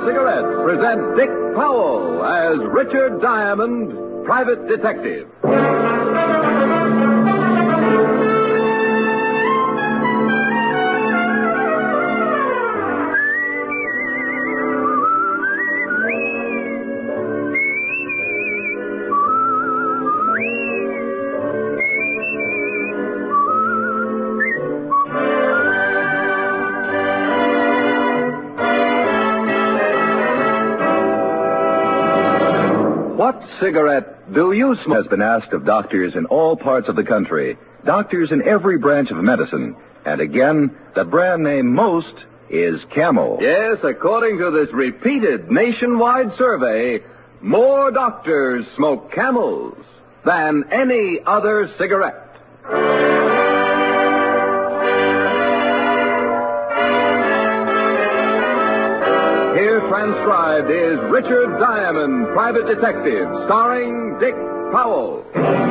Cigarettes present Dick Powell as Richard Diamond, Private Detective. What cigarette do you smoke? Has been asked of doctors in all parts of the country, doctors in every branch of medicine. And again, the brand name most is Camel. Yes, according to this repeated nationwide survey, more doctors smoke Camels than any other cigarette. Here transcribed is Richard Diamond, Private Detective, starring Dick Powell.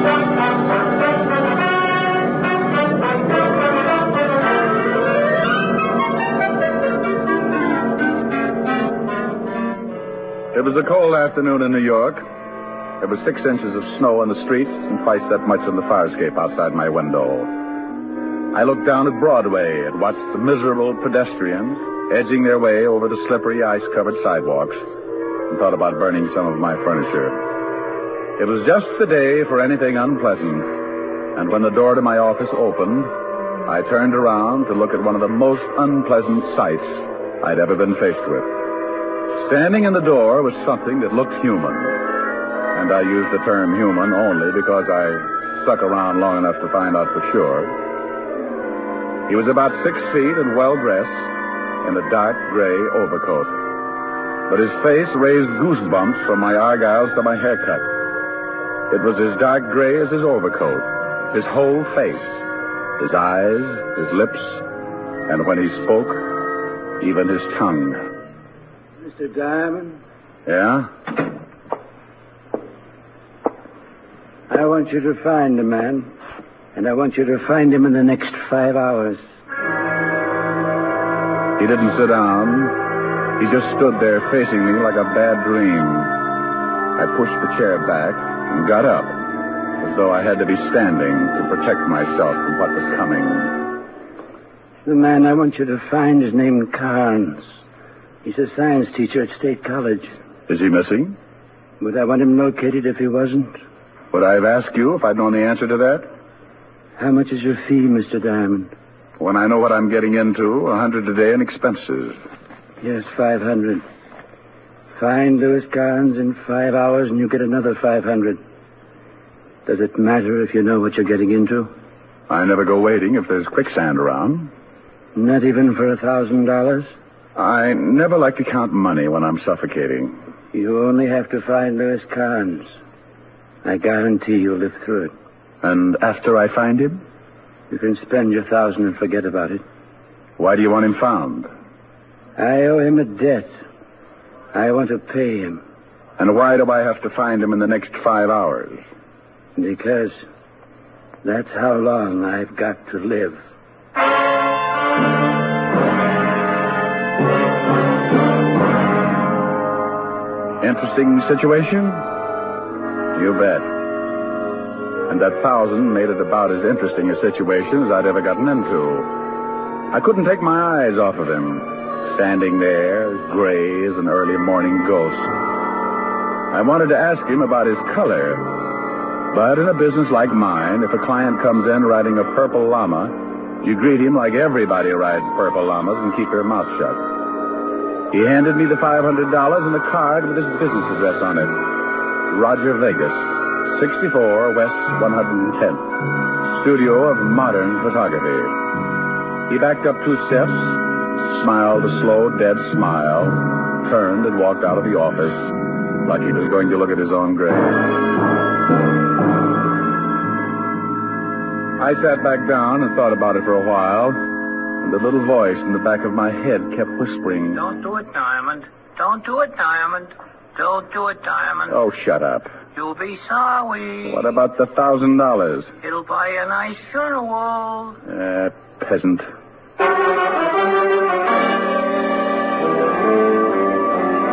It was a cold afternoon in New York. There was 6 inches of snow on the streets and twice that much on the fire escape outside my window. I looked down at Broadway and watched the miserable pedestrians edging their way over the slippery, ice-covered sidewalks, and thought about burning some of my furniture. It was just the day for anything unpleasant, and when the door to my office opened, I turned around to look at one of the most unpleasant sights I'd ever been faced with. Standing in the door was something that looked human, and I use the term human only because I stuck around long enough to find out for sure. He was about 6 feet and well-dressed, in a dark gray overcoat. But his face raised goosebumps from my argyles to my haircut. It was as dark gray as his overcoat, his whole face, his eyes, his lips, and when he spoke, even his tongue. Mr. Diamond? Yeah? I want you to find the man, and I want you to find him in the next 5 hours. He didn't sit down. He just stood there facing me like a bad dream. I pushed the chair back and got up, as though I had to be standing to protect myself from what was coming. The man I want you to find is named Carnes. He's a science teacher at State College. Is he missing? Would I want him located if he wasn't? Would I have asked you if I'd known the answer to that? How much is your fee, Mr. Diamond? When I know what I'm getting into, $100 a day in expenses. Yes, 500. Find Louis Carnes in 5 hours and you get another 500. Does it matter if you know what you're getting into? I never go waiting if there's quicksand around. Not even for $1,000? I never like to count money when I'm suffocating. You only have to find Louis Carnes. I guarantee you'll live through it. And after I find him? You can spend your $1,000 and forget about it. Why do you want him found? I owe him a debt. I want to pay him. And why do I have to find him in the next 5 hours? Because that's how long I've got to live. Interesting situation? You bet. And that 1,000 made it about as interesting a situation as I'd ever gotten into. I couldn't take my eyes off of him, standing there, gray as an early morning ghost. I wanted to ask him about his color, but in a business like mine, if a client comes in riding a purple llama, you greet him like everybody rides purple llamas and keep your mouth shut. He handed me the $500 and a card with his business address on it. Roger Vegas, 64 West 110th, studio of modern photography. He backed up 2 steps, smiled a slow, dead smile, turned and walked out of the office like he was going to look at his own grave. I sat back down and thought about it for a while, and the little voice in the back of my head kept whispering, "Don't do it, Diamond. Don't do it, Diamond. Don't do it, Diamond. Oh, shut up. You'll be sorry. What about the $1,000? It'll buy you a nice funeral." Peasant.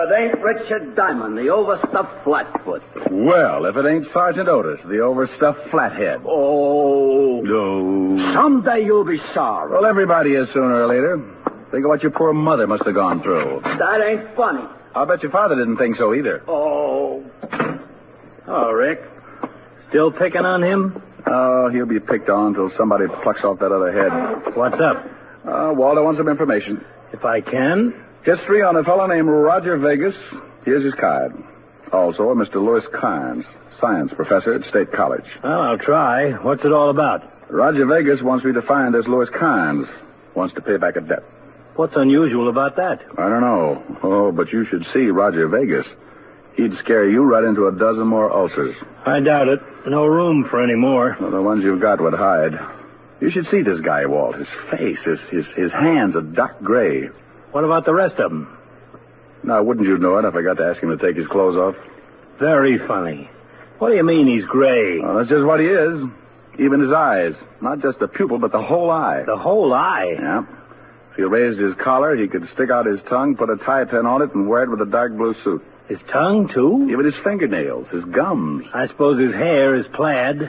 it ain't Richard Diamond, the overstuffed flatfoot. Well, if it ain't Sergeant Otis, the overstuffed flathead. Oh. No. Someday you'll be sorry. Well, everybody is sooner or later. Think of what your poor mother must have gone through. That ain't funny. I'll bet your father didn't think so either. Oh. Oh, Rick. Still picking on him? Oh, he'll be picked on until somebody plucks off that other head. What's up? Walter wants some information. If I can. History on a fellow named Roger Vegas. Here's his card. Also, a Mr. Louis Kynes, science professor at State College. Well, I'll try. What's it all about? Roger Vegas wants me to find this Louis Kynes. Wants to pay back a debt. What's unusual about that? I don't know. Oh, but you should see Roger Vegas. He'd scare you right into a dozen more ulcers. I doubt it. No room for any more. Well, the ones you've got would hide. You should see this guy, Walt. His face, his hands are dark gray. What about the rest of them? Now, wouldn't you know it if I got to ask him to take his clothes off? Very funny. What do you mean he's gray? Well, that's just what he is. Even his eyes. Not just the pupil, but the whole eye. The whole eye? Yeah. If he raised his collar, he could stick out his tongue, put a tie pin on it, and wear it with a dark blue suit. His tongue, too? Even his fingernails, his gums. I suppose his hair is plaid.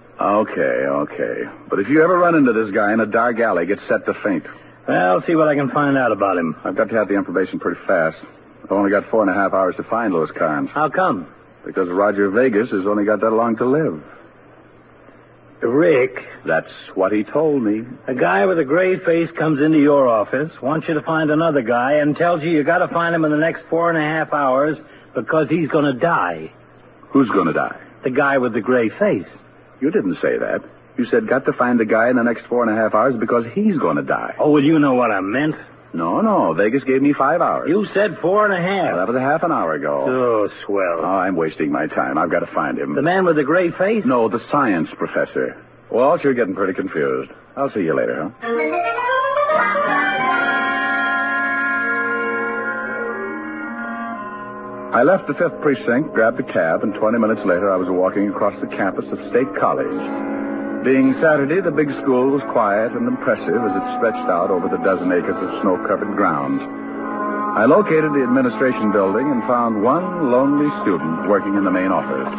Okay. But if you ever run into this guy in a dark alley, get set to faint. Well, I'll see what I can find out about him. I've got to have the information pretty fast. I've only got 4.5 hours to find Louis Kynes. How come? Because Roger Vegas has only got that long to live. Rick. That's what he told me. A guy with a gray face comes into your office, wants you to find another guy, and tells you got to find him in the next 4.5 hours because he's going to die. Who's going to die? The guy with the gray face. You didn't say that. You said got to find the guy in the next 4.5 hours because he's going to die. Oh, well, you know what I meant. No. Vegas gave me 5 hours. You said 4.5. Well, that was a half an hour ago. Oh, swell. Oh, I'm wasting my time. I've got to find him. The man with the gray face? No, the science professor. Walt, you're getting pretty confused. I'll see you later, huh? I left the 5th Precinct, grabbed a cab, and 20 minutes later I was walking across the campus of State College. Being Saturday, the big school was quiet and impressive as it stretched out over the dozen acres of snow-covered ground. I located the administration building and found one lonely student working in the main office.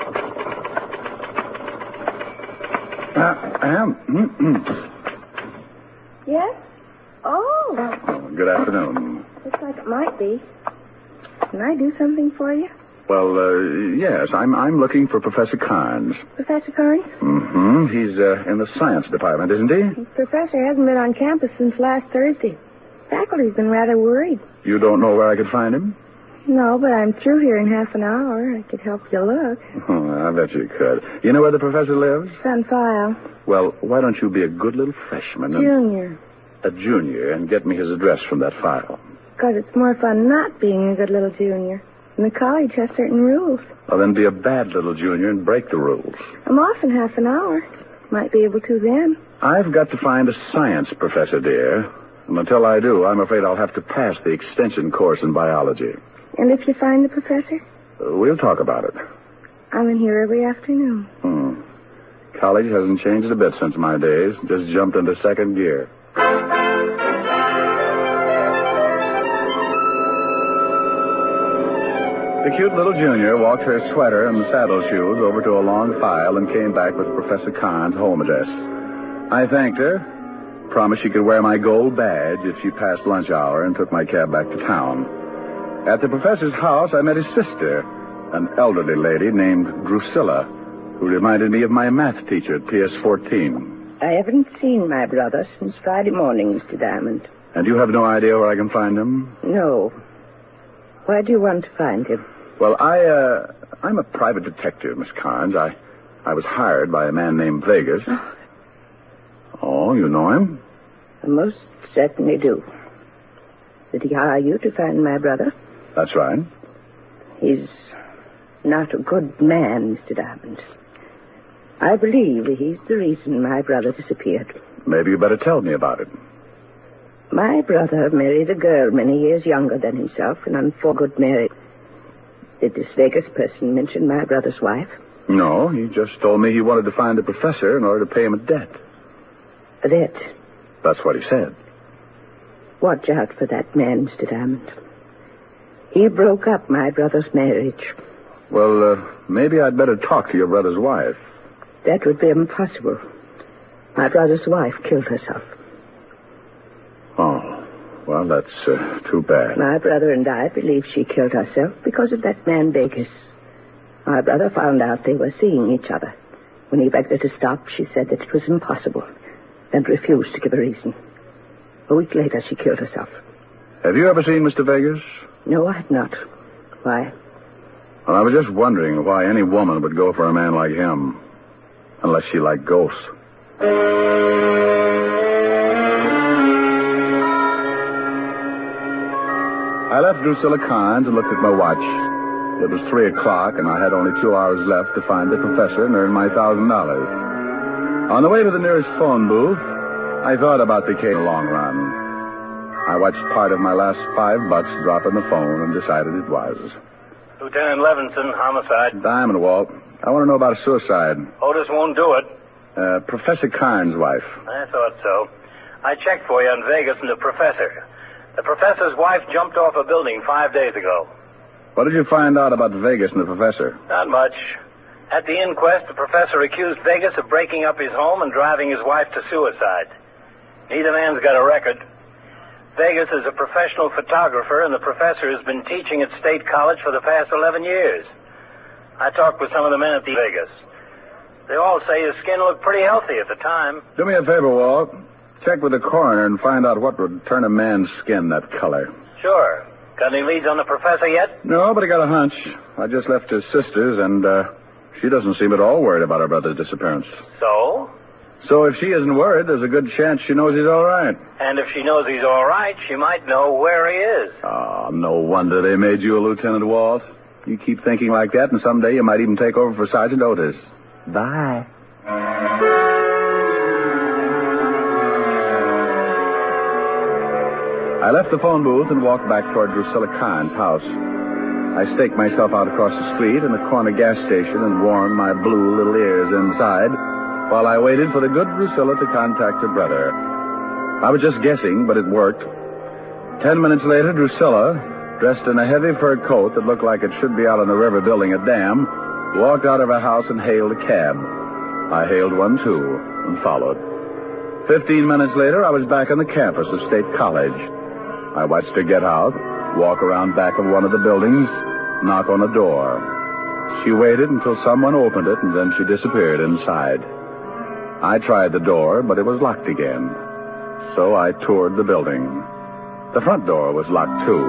Yes? Oh. Good afternoon. Looks like it might be. Can I do something for you? Well, yes, I'm looking for Professor Kynes. Professor Carnes? Mm-hmm. He's in the science department, isn't he? The professor hasn't been on campus since last Thursday. Faculty's been rather worried. You don't know where I could find him? No, but I'm through here in half an hour. I could help you look. Oh, I bet you could. You know where the professor lives? It's on file. Well, why don't you be a good little freshman and... Junior. A junior, and get me his address from that file. Because it's more fun not being a good little junior. And the college has certain rules. Well, then be a bad little junior and break the rules. I'm off in half an hour. Might be able to then. I've got to find a science professor, dear. And until I do, I'm afraid I'll have to pass the extension course in biology. And if you find the professor? We'll talk about it. I'm in here every afternoon. College hasn't changed a bit since my days. Just jumped into second gear. The cute little junior walked her sweater and saddle shoes over to a long file and came back with Professor Kynes' home address. I thanked her, promised she could wear my gold badge if she passed lunch hour, and took my cab back to town. At the professor's house, I met his sister, an elderly lady named Drusilla, who reminded me of my math teacher at PS14. I haven't seen my brother since Friday morning, Mr. Diamond. And you have no idea where I can find him? No. Where do you want to find him? Well, I'm a private detective, Miss Kynes. I was hired by a man named Vegas. Oh, you know him? I most certainly do. Did he hire you to find my brother? That's right. He's not a good man, Mr. Diamond. I believe he's the reason my brother disappeared. Maybe you better tell me about it. My brother married a girl many years younger than himself, and for good marriage. Did this Vegas person mention my brother's wife? No, he just told me he wanted to find a professor in order to pay him a debt. A debt? That's what he said. Watch out for that man, Mr. Diamond. He broke up my brother's marriage. Well, maybe I'd better talk to your brother's wife. That would be impossible. My brother's wife killed herself. Oh, well, that's too bad. My brother and I believe she killed herself because of that man Vegas. My brother found out they were seeing each other. When he begged her to stop, she said that it was impossible, and refused to give a reason. A week later, she killed herself. Have you ever seen Mr. Vegas? No, I have not. Why? Well, I was just wondering why any woman would go for a man like him. Unless she liked ghosts. I left Drusilla Carnes and looked at my watch. It was 3 o'clock, and I had only 2 hours left to find the professor and earn my $1,000. On the way to the nearest phone booth, I thought about the case in the long run. I watched part of my last $5 drop in the phone and decided it was. Lieutenant Levinson, homicide. Diamond, Walt. I want to know about a suicide. Otis won't do it. Professor Carnes' wife. I thought so. I checked for you on Vegas and the professor. The professor's wife jumped off a building 5 days ago. What did you find out about Vegas and the professor? Not much. At the inquest, the professor accused Vegas of breaking up his home and driving his wife to suicide. Neither man's got a record. Vegas is a professional photographer, and the professor has been teaching at State College for the past 11 years. I talked with some of the men at the Vegas. They all say his skin looked pretty healthy at the time. Do me a favor, Walt. Check with the coroner and find out what would turn a man's skin that color. Sure. Got any leads on the professor yet? No, but I got a hunch. I just left his sister's, and she doesn't seem at all worried about her brother's disappearance. So? So if she isn't worried, there's a good chance she knows he's all right. And if she knows he's all right, she might know where he is. Oh, no wonder they made you a Lieutenant, Walt. You keep thinking like that, and someday you might even take over for Sergeant Otis. Bye. I left the phone booth and walked back toward Drusilla Carnes' house. I staked myself out across the street in the corner gas station and warmed my blue little ears inside while I waited for the good Drusilla to contact her brother. I was just guessing, but it worked. 10 minutes later, Drusilla, dressed in a heavy fur coat that looked like it should be out on the river building a dam, walked out of her house and hailed a cab. I hailed one, too, and followed. 15 minutes later, I was back on the campus of State College. I watched her get out, walk around back of one of the buildings, knock on a door. She waited until someone opened it, and then she disappeared inside. I tried the door, but it was locked again. So I toured the building. The front door was locked, too.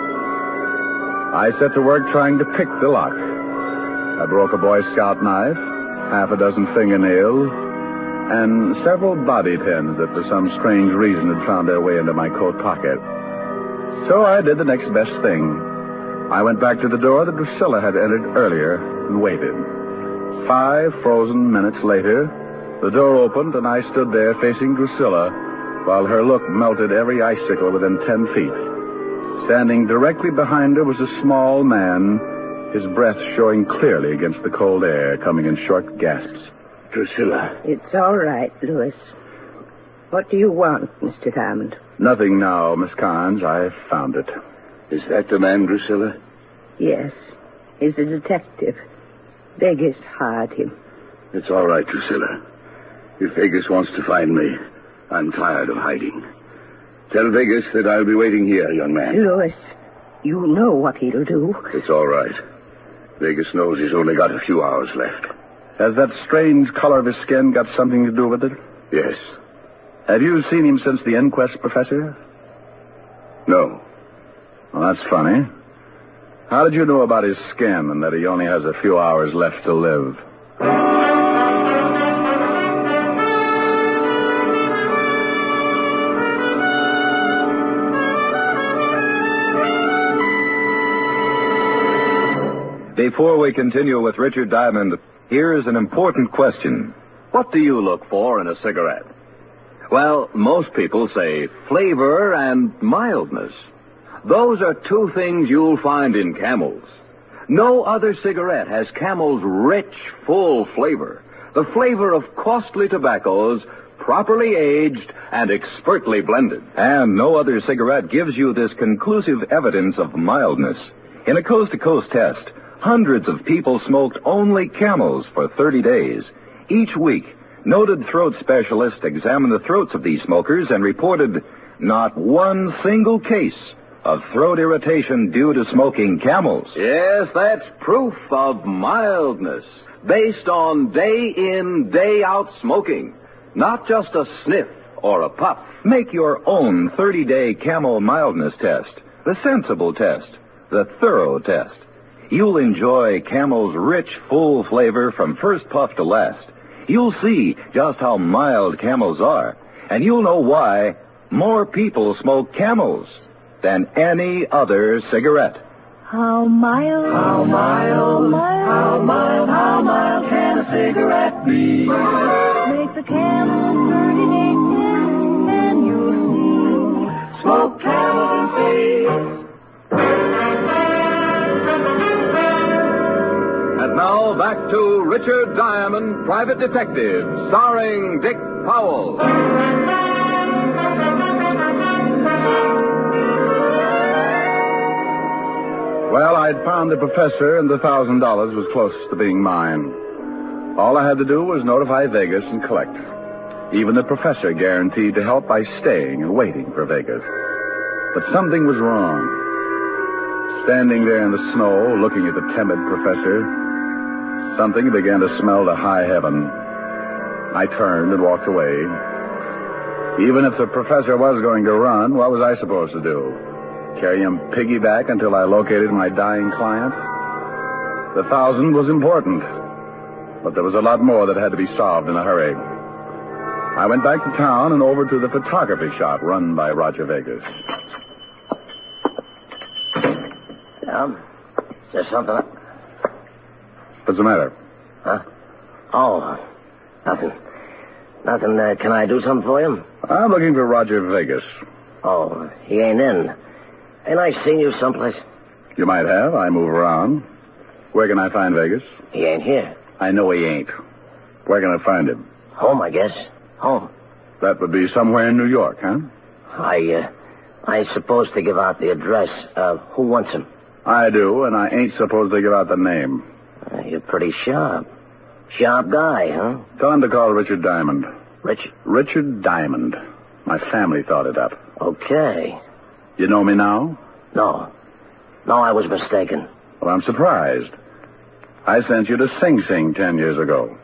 I set to work trying to pick the lock. I broke a Boy Scout knife, half a dozen fingernails, and several bobby pins that for some strange reason had found their way into my coat pocket. So I did the next best thing. I went back to the door that Drusilla had entered earlier and waited. 5 frozen minutes later, the door opened and I stood there facing Drusilla while her look melted every icicle within 10 feet. Standing directly behind her was a small man, his breath showing clearly against the cold air, coming in short gasps. Drusilla. It's all right, Louis. What do you want, Mr. Diamond? Nothing now, Miss Carnes. I've found it. Is that the man, Drusilla? Yes. He's a detective. Vegas hired him. It's all right, Drusilla. If Vegas wants to find me, I'm tired of hiding. Tell Vegas that I'll be waiting here, young man. Louis, you know what he'll do. It's all right. Vegas knows he's only got a few hours left. Has that strange color of his skin got something to do with it? Yes. Have you seen him since the inquest, Professor? No. Well, that's funny. How did you know about his skin and that he only has a few hours left to live? Before we continue with Richard Diamond, here's an important question. What do you look for in a cigarette? Well, most people say flavor and mildness. Those are two things you'll find in Camels. No other cigarette has Camel's rich, full flavor, the flavor of costly tobaccos properly aged and expertly blended. And no other cigarette gives you this conclusive evidence of mildness. In a coast-to-coast test, hundreds of people smoked only Camels for 30 days. Each week, noted throat specialists examined the throats of these smokers and reported not one single case of throat irritation due to smoking Camels. Yes, that's proof of mildness, based on day-in, day-out smoking, not just a sniff or a puff. Make your own 30-day Camel mildness test, the sensible test, the thorough test. You'll enjoy Camel's rich, full flavor from first puff to last. You'll see just how mild Camels are, and you'll know why more people smoke Camels than any other cigarette. How mild, how mild, how mild, how mild can a cigarette be? Make the Camel 30-day test and you'll see. Smoke Camel and see. And now back to Richard Diamond, Private Detective, starring Dick Powell. Well, I'd found the professor, and the $1,000 was close to being mine. All I had to do was notify Vegas and collect. Even the professor guaranteed to help by staying and waiting for Vegas. But something was wrong. Standing there in the snow, looking at the timid professor, something began to smell to high heaven. I turned and walked away. Even if the professor was going to run, what was I supposed to do? Carry him piggyback until I located my dying client? The 1,000 was important, but there was a lot more that had to be solved in a hurry. I went back to town and over to the photography shop run by Roger Vegas. Is there something? What's the matter? Huh? Oh, nothing. Nothing. Can I do something for you? I'm looking for Roger Vegas. Oh, he ain't in. Ain't I seen you someplace? You might have. I move around. Where can I find Vegas? He ain't here. I know he ain't. Where can I find him? Home, I guess. Home. That would be somewhere in New York, huh? I supposed to give out the address. Who wants him? I do, and I ain't supposed to give out the name. You're pretty sharp. Sharp guy, huh? Tell him to call Richard Diamond. Richard Diamond. My family thought it up. Okay. You know me now? No, I was mistaken. Well, I'm surprised. I sent you to Sing Sing 10 years ago.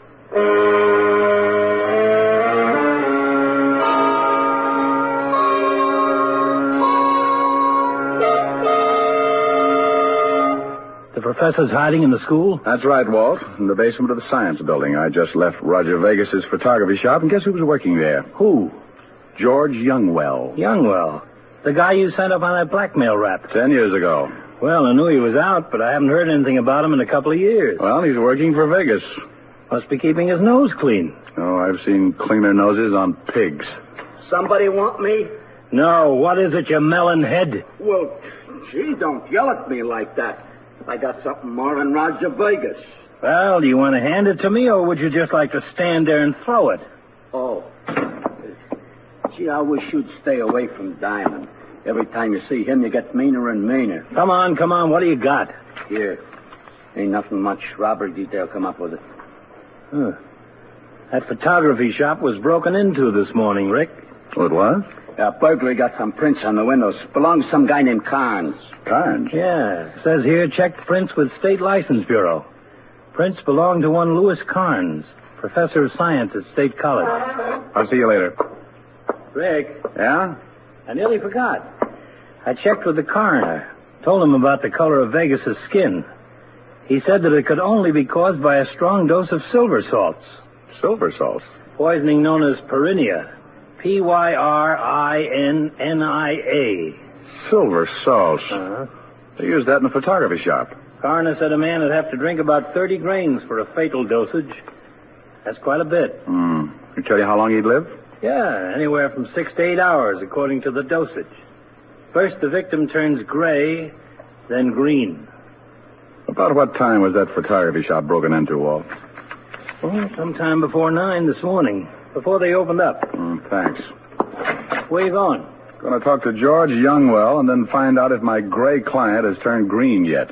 The professor's hiding in the school? That's right, Walt. In the basement of the science building. I just left Roger Vegas's photography shop, and guess who was working there? Who? George Youngwell. Youngwell. The guy you sent up on that blackmail rap. 10 years ago. Well, I knew he was out, but I haven't heard anything about him in a couple of years. Well, he's working for Vegas. Must be keeping his nose clean. Oh, I've seen cleaner noses on pigs. Somebody want me? No, what is it, you melon head? Well, gee, don't yell at me like that. I got something more than Roger Vegas. Well, do you want to hand it to me, or would you just like to stand there and throw it? Oh. Gee, I wish you'd stay away from Diamond. Every time you see him, you get meaner and meaner. Come on, what do you got? Here. Ain't nothing much. Robbery detail come up with it. Huh. That photography shop was broken into this morning, Rick. Oh, it was? Burglary got some prints on the windows. Belongs to some guy named Carnes. Carnes? Yeah. Says here, checked prints with State License Bureau. Prints belong to one Louis Carnes, professor of science at State College. I'll see you later. Rick. Yeah? I nearly forgot. I checked with the coroner. Told him about the color of Vegas's skin. He said that it could only be caused by a strong dose of silver salts. Silver salts? Poisoning known as pyrinia. Pyrinnia. Silver salts. Uh-huh. They use that in a photography shop. Coroner said a man would have to drink about 30 grains for a fatal dosage. That's quite a bit. He tell you how long he'd live? Yeah, anywhere from 6 to 8 hours, according to the dosage. First, the victim turns gray, then green. About what time was that photography shop broken into, Walt? Well, sometime before 9 this morning. before they opened up. Thanks. Where you going? Going to talk to George Youngwell and then find out if my gray client has turned green yet.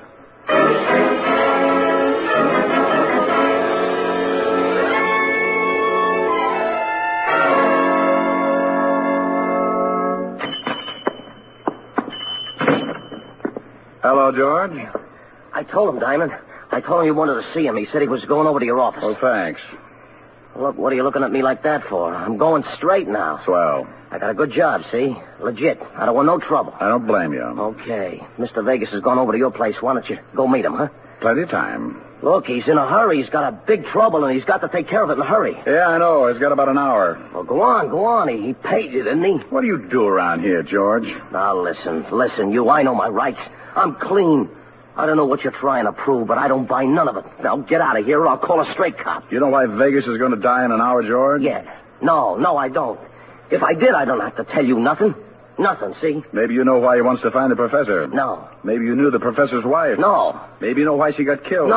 Hello, George. I told him, Diamond. I told him you wanted to see him. He said he was going over to your office. Oh, thanks. Look, what are you looking at me like that for? I'm going straight now. Swell. I got a good job, see? Legit. I don't want no trouble. I don't blame you. Okay. Mr. Vegas has gone over to your place. Why don't you go meet him, huh? Plenty of time. Look, he's in a hurry. He's got a big trouble, and he's got to take care of it in a hurry. Yeah, I know. He's got about an hour. Well, go on. He paid you, didn't he? What do you do around here, George? Now, listen, you. I know my rights. I'm clean. I don't know what you're trying to prove, but I don't buy none of it. Now, get out of here, or I'll call a straight cop. You know why Vegas is going to die in an hour, George? Yeah. No, I don't. If I did, I don't have to tell you nothing. Nothing, see? Maybe you know why he wants to find the professor. No. Maybe you knew the professor's wife. No. Maybe you know why she got killed.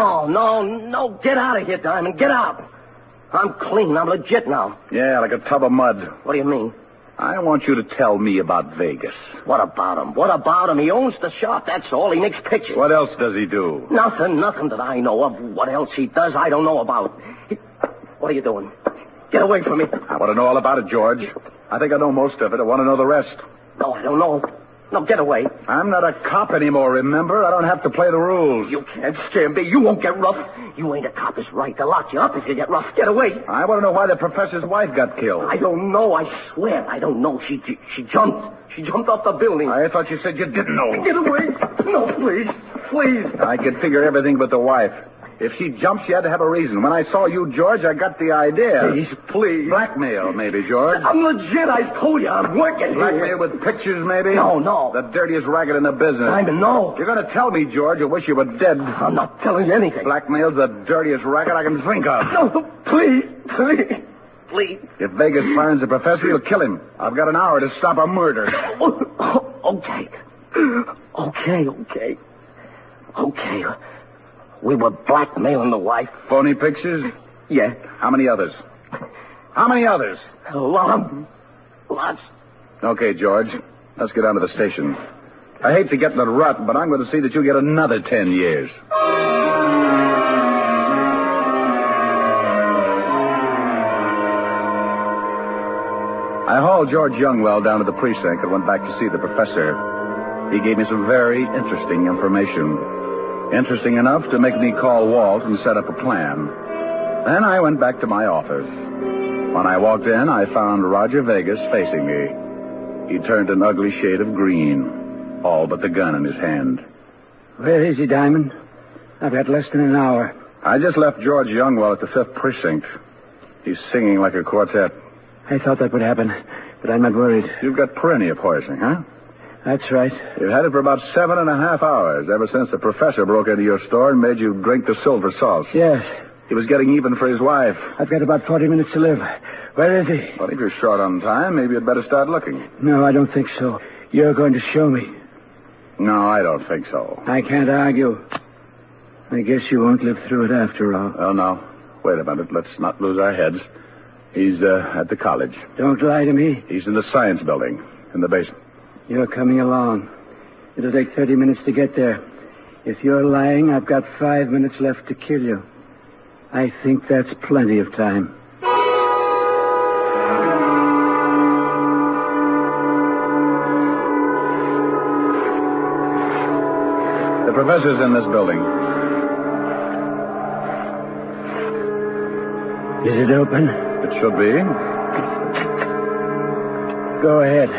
No. Get out of here, Diamond. Get out. I'm clean. I'm legit now. Yeah, like a tub of mud. What do you mean? I want you to tell me about Vegas. What about him? He owns the shop, that's all. He makes pictures. What else does he do? Nothing that I know of. What else he does, I don't know about. What are you doing? Get away from me. I want to know all about it, George. I think I know most of it. I want to know the rest. No, I don't know. No, get away. I'm not a cop anymore, remember? I don't have to play the rules. You can't scare me. You won't get rough. You ain't a cop. It's right to lock you up if you get rough. Get away. I want to know why the professor's wife got killed. I don't know. I swear I don't know. She jumped. She jumped off the building. I thought you said you didn't know. Get away. No, please. I could figure everything but the wife. If she jumped, she had to have a reason. When I saw you, George, I got the idea. Please. Blackmail, maybe, George. I'm legit. I told you. I'm working Blackmail here. with pictures, maybe? No. The dirtiest racket in the business. Diamond, no. You're going to tell me, George, you wish you were dead. I'm not telling you anything. Blackmail's the dirtiest racket I can think of. No, please. If Vegas finds the professor, he'll kill him. I've got an hour to stop a murder. Okay. We were blackmailing the wife. Phony pictures? Yeah. How many others? A lot. Lots. Okay, George. Let's get down to the station. I hate to get in a rut, but I'm going to see that you get another 10 years. I hauled George Youngwell down to the precinct and went back to see the professor. He gave me some very interesting information. Interesting enough to make me call Walt and set up a plan. Then I went back to my office. When I walked in, I found Roger Vegas facing me. He turned an ugly shade of green, all but the gun in his hand. Where is he, Diamond? I've got less than an hour. I just left George Youngwell at the 5th Precinct. He's singing like a quartet. I thought that would happen, but I'm not worried. You've got perennial poisoning, huh? That's right. You've had it for about 7.5 hours, ever since the professor broke into your store and made you drink the silver sauce. Yes. He was getting even for his wife. I've got about 40 minutes to live. Where is he? Well, if you're short on time, maybe you'd better start looking. No, I don't think so. You're going to show me. No, I don't think so. I can't argue. I guess you won't live through it after all. Oh, no. Wait a minute. Let's not lose our heads. He's at the college. Don't lie to me. He's in the science building, in the basement. You're coming along. It'll take 30 minutes to get there. If you're lying, I've got 5 minutes left to kill you. I think that's plenty of time. The professor's in this building. Is it open? It should be. Go ahead.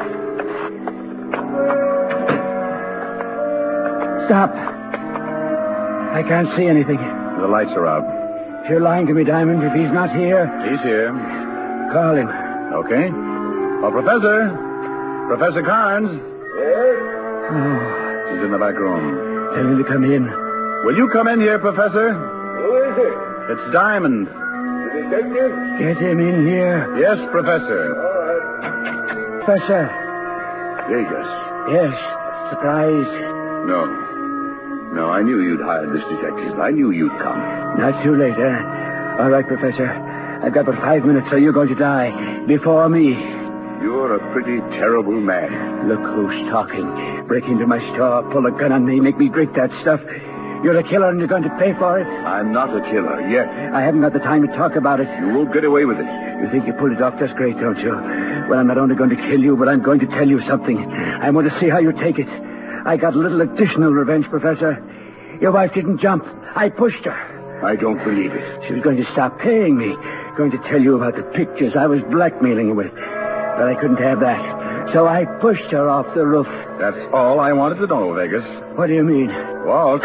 Stop. I can't see anything. The lights are out. If you're lying to me, Diamond, if he's not here... He's here. Call him. Okay. Oh, Professor. Professor Carnes. Yes? Oh. He's in the back room. Tell him to come in. Will you come in here, Professor? Who is it? It's Diamond. The detective? Get him in here. Yes, Professor. All right. Professor. Vegas. Yes. Surprise. No, I knew you'd hired this detective. I knew you'd come. Not too late, huh? All right, Professor. I've got but 5 minutes, so you're going to die. Before me. You're a pretty terrible man. Look who's talking. Break into my store, pull a gun on me, make me drink that stuff. You're a killer and you're going to pay for it? I'm not a killer yet. I haven't got the time to talk about it. You won't get away with it. You think you pulled it off just great, don't you? Well, I'm not only going to kill you, but I'm going to tell you something. I want to see how you take it. I got a little additional revenge, Professor. Your wife didn't jump. I pushed her. I don't believe it. She was going to stop paying me. Going to tell you about the pictures I was blackmailing her with. But I couldn't have that. So I pushed her off the roof. That's all I wanted to know, Vegas. What do you mean? Walt.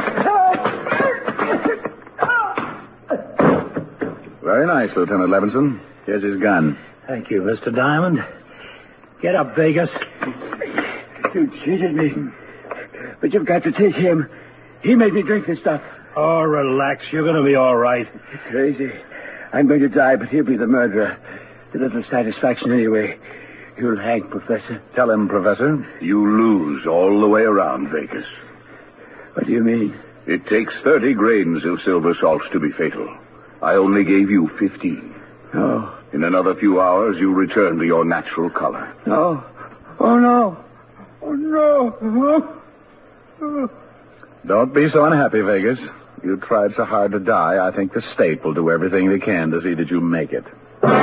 Very nice, Lieutenant Levinson. Here's his gun. Thank you, Mr. Diamond. Get up, Vegas. You cheated me. But you've got to take him. He made me drink this stuff. Oh, relax. You're going to be all right. Crazy. I'm going to die, but he'll be the murderer. It's a little satisfaction anyway. You'll hang, Professor. Tell him, Professor, you lose all the way around, Vegas. What do you mean? It takes 30 grains of silver salts to be fatal. I only gave you 15. No. In another few hours, you return to your natural color. No. Oh, no. Oh, no. Oh. Don't be so unhappy, Vegas. You tried so hard to die, I think the state will do everything they can to see that you make it.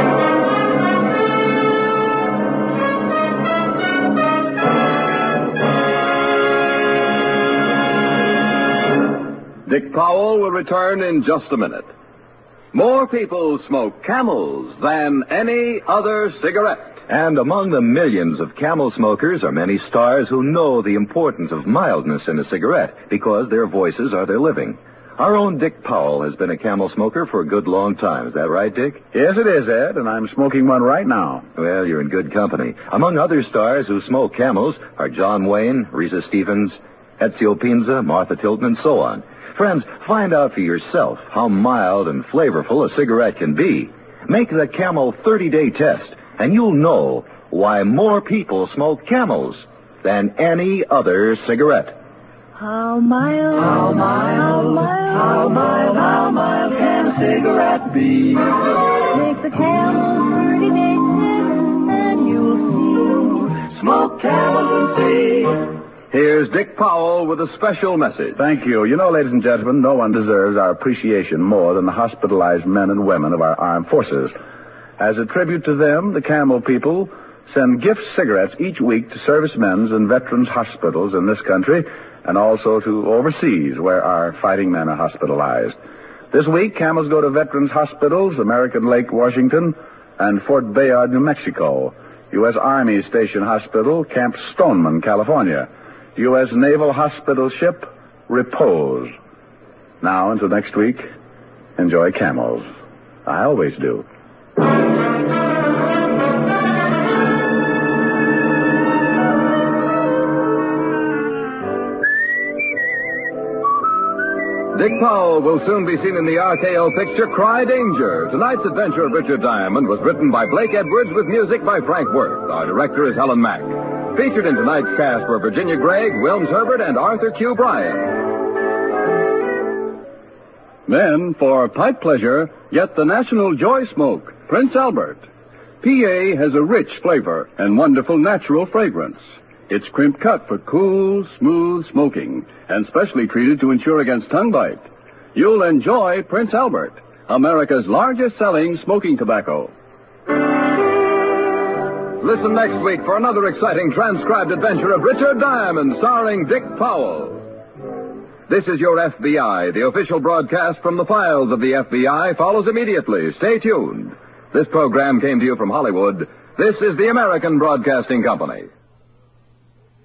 Dick Powell will return in just a minute. More people smoke Camels than any other cigarette. And among the millions of Camel smokers are many stars who know the importance of mildness in a cigarette because their voices are their living. Our own Dick Powell has been a Camel smoker for a good long time. Is that right, Dick? Yes, it is, Ed, and I'm smoking one right now. Well, you're in good company. Among other stars who smoke Camels are John Wayne, Risa Stevens, Ezio Pinza, Martha Tilton, and so on. Friends, find out for yourself how mild and flavorful a cigarette can be. Make the Camel 30-day test, and you'll know why more people smoke Camels than any other cigarette. How mild, how mild, how mild, how mild can a cigarette be? Make the Camel 30-day test, and you'll see. Smoke Camel and see. Here's Dick Powell with a special message. Thank you. You know, ladies and gentlemen, no one deserves our appreciation more than the hospitalized men and women of our armed forces. As a tribute to them, the Camel people send gift cigarettes each week to servicemen's and veterans' hospitals in this country and also to overseas where our fighting men are hospitalized. This week, Camels go to veterans' hospitals, American Lake, Washington, and Fort Bayard, New Mexico, U.S. Army Station Hospital, Camp Stoneman, California, U.S. Naval Hospital Ship, Repose. Now, until next week, enjoy Camels. I always do. Dick Powell will soon be seen in the RKO picture Cry Danger. Tonight's adventure of Richard Diamond was written by Blake Edwards with music by Frank Worth. Our director is Helen Mack. Featured in tonight's cast were Virginia Gregg, Wilms Herbert, and Arthur Q. Bryan. Then, for pipe pleasure, get the National Joy Smoke, Prince Albert. PA has a rich flavor and wonderful natural fragrance. It's crimp cut for cool, smooth smoking and specially treated to ensure against tongue bite. You'll enjoy Prince Albert, America's largest selling smoking tobacco. Listen next week for another exciting transcribed adventure of Richard Diamond, starring Dick Powell. This is Your FBI. The official broadcast from the files of the FBI follows immediately. Stay tuned. This program came to you from Hollywood. This is the American Broadcasting Company.